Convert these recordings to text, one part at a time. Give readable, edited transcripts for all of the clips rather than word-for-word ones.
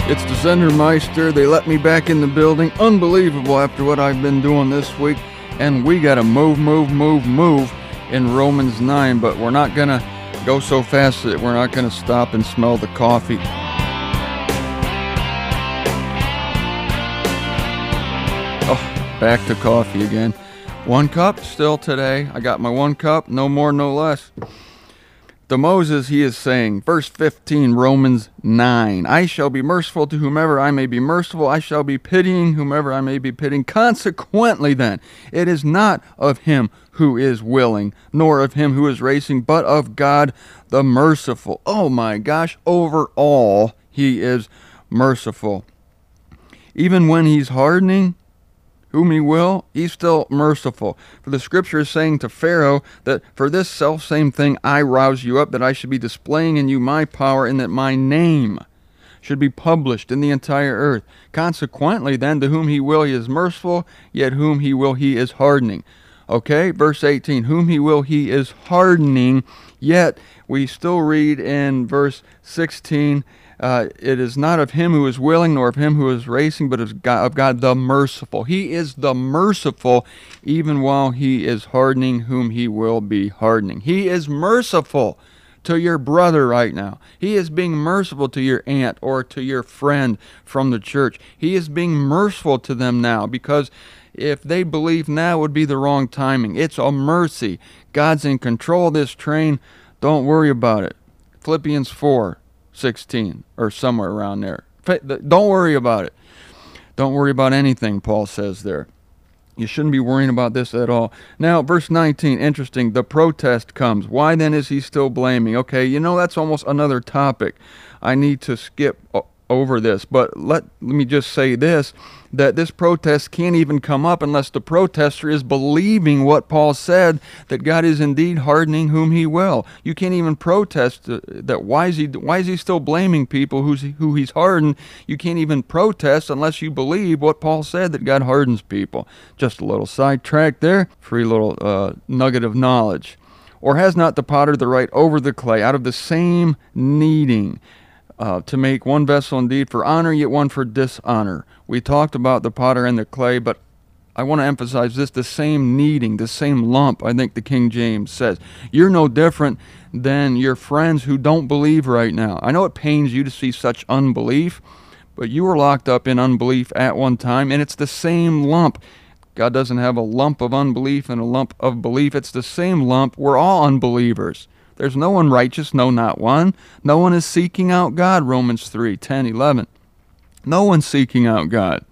It's the Zendermeister. They let me back in the building. Unbelievable after what I've been doing this week. And we got to move in Romans 9. But we're not going to go so fast that we're not going to stop and smell the coffee. Oh, back to coffee again. 1 cup still today. I got my 1 cup. No more, no less. To Moses, he is saying, verse 15, Romans 9, I shall be merciful to whomever I may be merciful. I shall be pitying whomever I may be pitying. Consequently, then, it is not of him who is willing, nor of him who is racing, but of God the merciful. Oh my gosh, over all, he is merciful. Even when he's hardening whom he will, he's still merciful. For the scripture is saying to Pharaoh that for this self-same thing I rouse you up, that I should be displaying in you my power, and that my name should be published in the entire earth. Consequently, then, to whom he will he is merciful, yet whom he will he is hardening. Okay, verse 18, whom he will he is hardening, yet we still read in verse 16, it is not of him who is willing, nor of him who is racing, but of God the merciful. He is the merciful, even while he is hardening whom he will be hardening. He is merciful to your brother right now. He is being merciful to your aunt or to your friend from the church. He is being merciful to them now, because if they believe now would be the wrong timing. It's a mercy. God's in control of this train. Don't worry about it. Philippians 4:16 or somewhere around there. Don't worry about it. Don't worry about anything, Paul says there. You shouldn't be worrying about this at all. Now, verse 19, interesting. The protest comes. Why then is he still blaming? Okay, that's almost another topic. I need to skip over this, but let me just say this, that this protest can't even come up unless the protester is believing what Paul said, that God is indeed hardening whom he will. You can't even protest that. Why is he still blaming people who he's hardened? You can't even protest unless you believe what Paul said, that God hardens people. Just a little sidetrack there, free little nugget of knowledge. Or has not the potter the right over the clay, out of the same kneading, to make one vessel indeed for honor, yet one for dishonor. We talked about the potter and the clay, but I want to emphasize this, the same kneading, the same lump, I think the King James says. You're no different than your friends who don't believe right now. I know it pains you to see such unbelief, but you were locked up in unbelief at one time, and it's the same lump. God doesn't have a lump of unbelief and a lump of belief. It's the same lump. We're all unbelievers. There's no one righteous, no, not one. No one is seeking out God, Romans 3:10, 11. No one's seeking out God.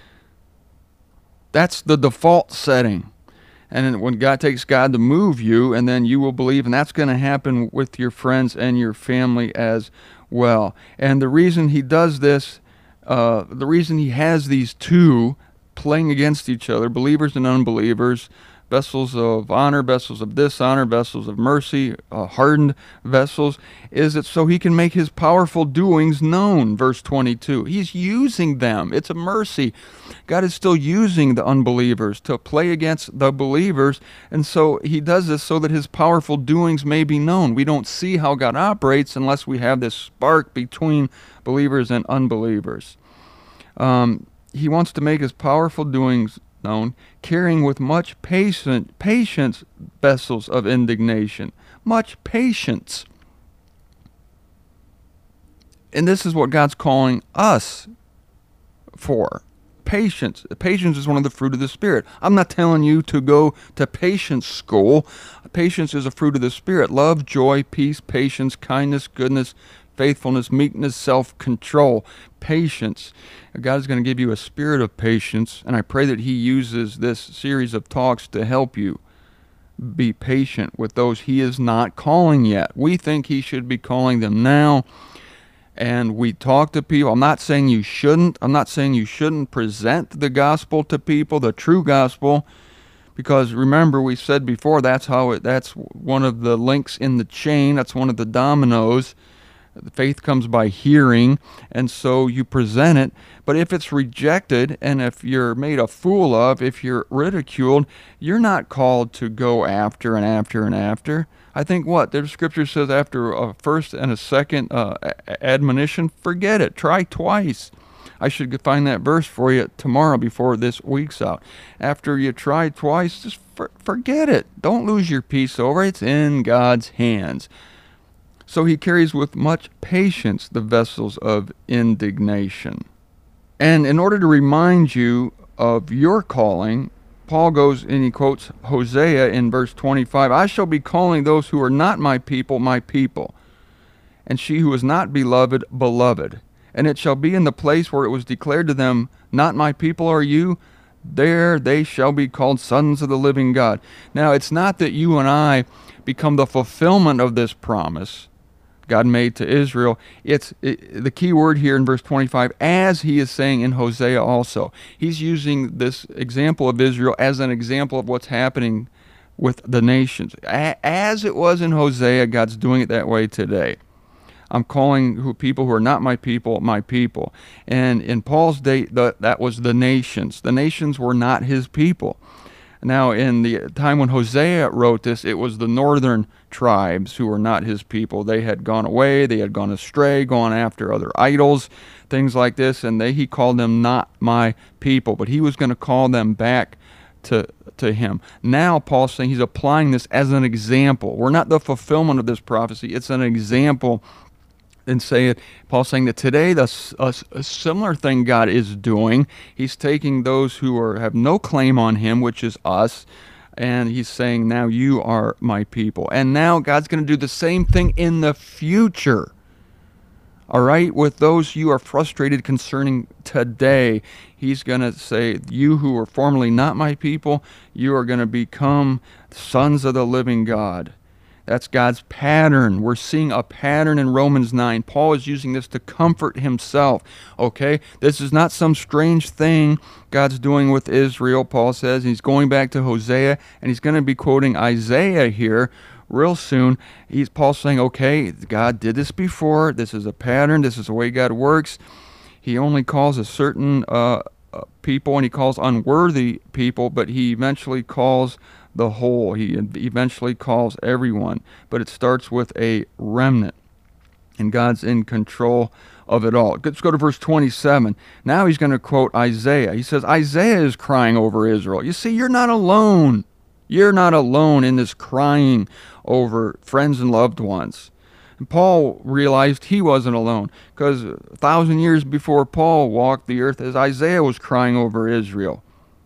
That's the default setting. And when God takes God to move you, and then you will believe, and that's going to happen with your friends and your family as well. And the reason he does this, the reason he has these two playing against each other, believers and unbelievers, vessels of honor, vessels of dishonor, vessels of mercy, hardened vessels, is it so he can make his powerful doings known, verse 22. He's using them. It's a mercy. God is still using the unbelievers to play against the believers, and so he does this so that his powerful doings may be known. We don't see how God operates unless we have this spark between believers and unbelievers. He wants to make his powerful doings known, carrying with much patience vessels of indignation. Much patience. And this is what God's calling us for. Patience. Patience is one of the fruit of the Spirit. I'm not telling you to go to patience school. Patience is a fruit of the Spirit. Love, joy, peace, patience, kindness, goodness, faithfulness, meekness, self-control, patience. God is going to give you a spirit of patience, and I pray that he uses this series of talks to help you be patient with those he is not calling yet. We think he should be calling them now, and we talk to people. I'm not saying you shouldn't. I'm not saying you shouldn't present the gospel to people, the true gospel, because remember, we said before, that's one of the links in the chain. That's one of the dominoes. The faith comes by hearing, and so you present it. But if it's rejected, and if you're made a fool of, if you're ridiculed, you're not called to go after and after and after. I think what? The scripture says after a first and a second admonition, forget it. Try twice. I should find that verse for you tomorrow before this week's out. After you try twice, just forget it. Don't lose your peace over it. It's in God's hands. So he carries with much patience the vessels of indignation. And in order to remind you of your calling, Paul goes and he quotes Hosea in verse 25. I shall be calling those who are not my people, and she who is not beloved, beloved. And it shall be in the place where it was declared to them, not my people are you, there they shall be called sons of the living God. Now, it's not that you and I become the fulfillment of this promise God made to Israel. The key word here in verse 25, as he is saying in Hosea also. He's using this example of Israel as an example of what's happening with the nations. As it was in Hosea, God's doing it that way today. I'm calling people who are not my people. And in Paul's day, that was the nations. The nations were not his people. Now, in the time when Hosea wrote this, it was the northern tribes who were not his people. They had gone away, they had gone astray, gone after other idols, things like this, and he called them not my people. But he was going to call them back to him. Now, Paul's saying he's applying this as an example. We're not the fulfillment of this prophecy. It's an example. And Paul's saying that today a similar thing God is doing. He's taking those who have no claim on him, which is us, and he's saying, now you are my people. And now God's going to do the same thing in the future. All right? With those you are frustrated concerning today, he's going to say, you who were formerly not my people, you are going to become sons of the living God. That's God's pattern. We're seeing a pattern in Romans 9. Paul is using this to comfort himself. Okay? This is not some strange thing God's doing with Israel, Paul says. He's going back to Hosea, and he's going to be quoting Isaiah here real soon. Paul's saying, okay, God did this before. This is a pattern. This is the way God works. He only calls a certain people, and he calls unworthy people, but he eventually calls the whole. He eventually calls everyone, but it starts with a remnant, and God's in control of it all. Let's go to verse 27. Now he's going to quote Isaiah. He says, Isaiah is crying over Israel. You see, you're not alone. You're not alone in this crying over friends and loved ones. And Paul realized he wasn't alone, because 1,000 years before Paul walked the earth, as Isaiah was crying over Israel.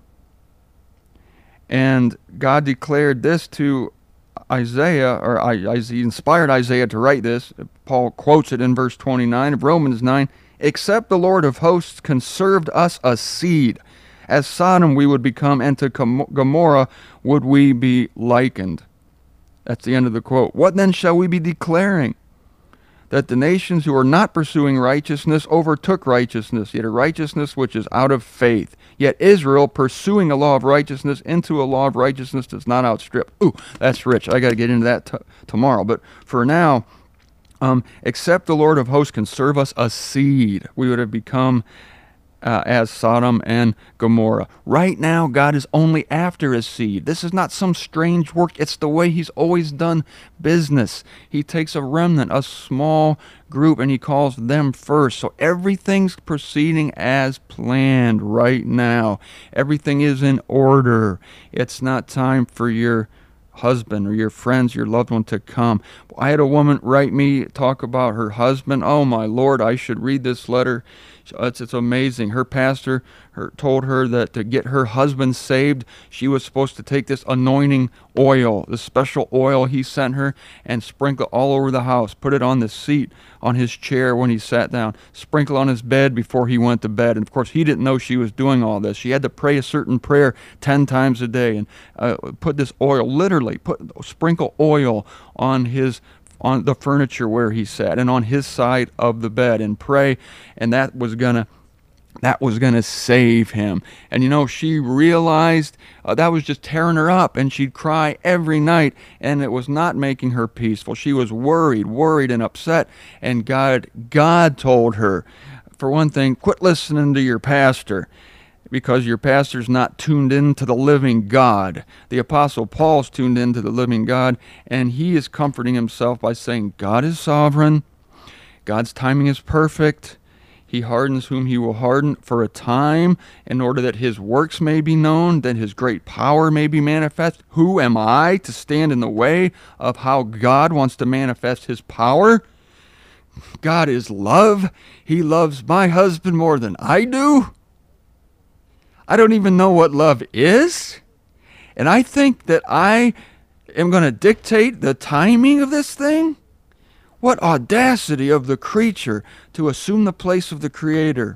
And God declared this to Isaiah, he inspired Isaiah to write this. Paul quotes it in verse 29 of Romans 9. Except the Lord of hosts conserved us a seed, as Sodom we would become, and to Gomorrah would we be likened. That's the end of the quote. What then shall we be declaring? That the nations who are not pursuing righteousness overtook righteousness, yet a righteousness which is out of faith. Yet Israel, pursuing a law of righteousness into a law of righteousness, does not outstrip. Ooh, that's rich. I got to get into that tomorrow. But for now, except the Lord of hosts can serve us a seed, we would have become as Sodom and Gomorrah. Right now, God is only after his seed. This is not some strange work. It's the way he's always done business. He takes a remnant, a small group, and he calls them first. So everything's proceeding as planned right now. Everything is in order. It's not time for your husband or your friends, your loved one to come. I had a woman write me, talk about her husband. Oh my Lord, I should read this letter. It's amazing. Her pastor told her that to get her husband saved, she was supposed to take this anointing oil, the special oil he sent her, and sprinkle all over the house. Put it on the seat, on his chair when he sat down. Sprinkle on his bed before he went to bed. And of course, he didn't know she was doing all this. She had to pray a certain prayer 10 times a day and put this oil, literally, sprinkle oil on the furniture where he sat and on his side of the bed and pray, and that was gonna save him. And you know, she realized that was just tearing her up, and she'd cry every night, and it was not making her peaceful. She was worried and upset, and God told her, for one thing, quit listening to your pastor. because your pastor's not tuned in to the living God. The Apostle Paul's tuned in to the living God, and he is comforting himself by saying, God is sovereign. God's timing is perfect. He hardens whom he will harden for a time in order that his works may be known, that his great power may be manifest. Who am I to stand in the way of how God wants to manifest his power? God is love. He loves my husband more than I do. I don't even know what love is. And I think that I am going to dictate the timing of this thing? What audacity of the creature to assume the place of the Creator.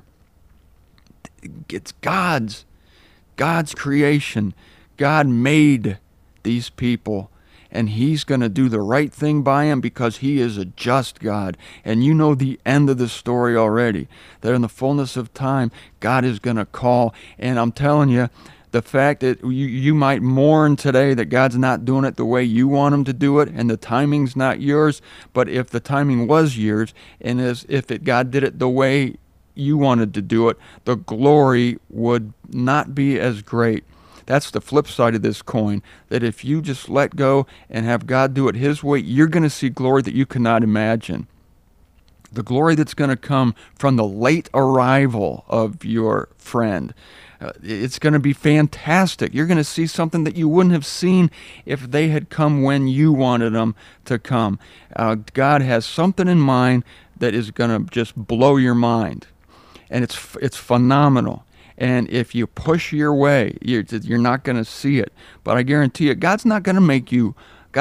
It's God's creation. God made these people, and he's going to do the right thing by them because he is a just God. And you know the end of the story already. That in the fullness of time, God is going to call. And I'm telling you, the fact that you might mourn today that God's not doing it the way you want him to do it, and the timing's not yours, but if the timing was yours, and if God did it the way you wanted to do it, the glory would not be as great. That's the flip side of this coin, that if you just let go and have God do it his way, you're going to see glory that you cannot imagine. The glory that's going to come from the late arrival of your friend. It's going to be fantastic. You're going to see something that you wouldn't have seen if they had come when you wanted them to come. God has something in mind that is going to just blow your mind. And it's phenomenal. And if you push your way, you're not going to see it. But I guarantee you, God's not going to make you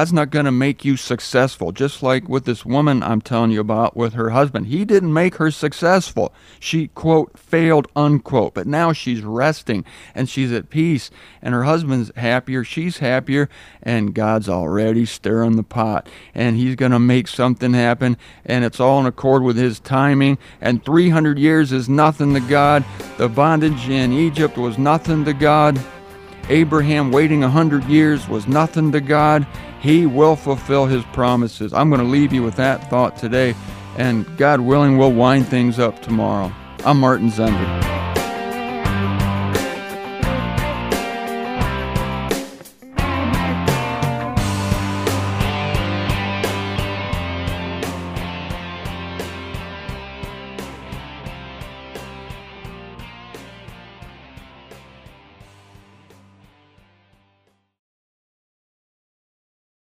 successful. Just like with this woman I'm telling you about with her husband. He didn't make her successful. She, quote, failed, unquote. But now she's resting and she's at peace. And her husband's happier, she's happier, and God's already stirring the pot. And he's going to make something happen, and it's all in accord with his timing. And 300 years is nothing to God. The bondage in Egypt was nothing to God. Abraham waiting 100 years was nothing to God. He will fulfill his promises. I'm going to leave you with that thought today, and God willing, we'll wind things up tomorrow. I'm Martin Zender.